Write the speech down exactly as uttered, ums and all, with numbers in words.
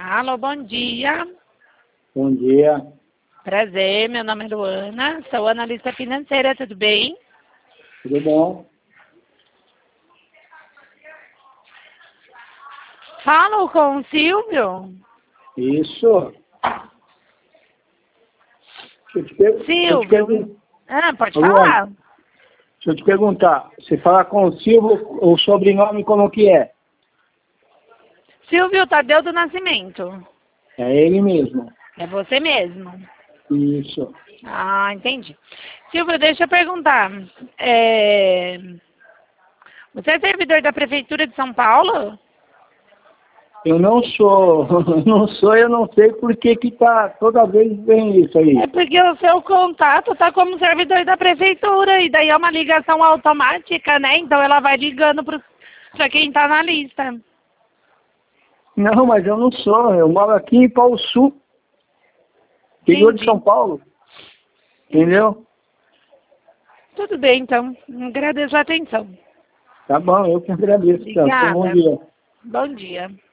Alô, bom dia. Bom dia. Prazer, meu nome é Luana, sou analista financeira, tudo bem? Tudo bom? Falo com o Silvio. Isso. Deixa eu te, per... deixa eu te Silvio. perguntar. Ah, pode Luana, falar. deixa eu te perguntar. Você fala com o Silvio, o sobrenome como que é? Silvio Tadeu do Nascimento. É ele mesmo. É você mesmo. Isso. Ah, entendi. Silvio, deixa eu perguntar. É... Você é servidor da Prefeitura de São Paulo? Eu não sou, não sou, eu não sei por que que tá, toda vez vem isso aí. É porque o seu contato tá como servidor da Prefeitura e daí é uma ligação automática, né? Então ela vai ligando para quem tá na lista. Não, mas eu não sou, eu moro aqui em Paulo Sul, interior de Entendi. São Paulo. Entendeu? Tudo bem, então. Agradeço a atenção. Tá bom, eu que agradeço. Então, bom Obrigada. dia. Bom dia.